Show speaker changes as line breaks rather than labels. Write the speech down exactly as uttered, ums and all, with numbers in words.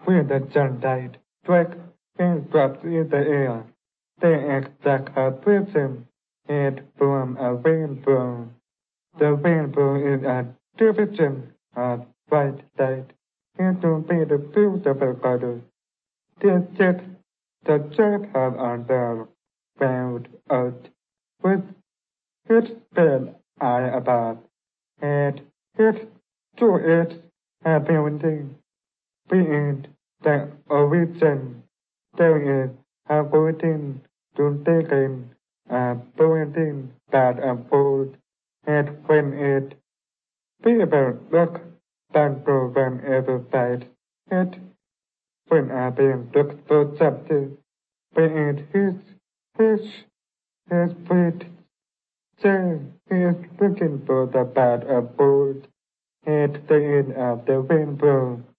When the sun died, Drake and dropped in the air. They act like a prism and form a rainbow. The rainbow is a division of bright light into many beautiful colors. This is the shape of our round earth with its pale eye above, and its to its ability being the origin. There is a waiting to take in a pointing that unfolds, and when it people look back to whenever sight it, when a being looks for something, be it his fish, his feet, say he is looking for the bad of gold at the end of the rainbow.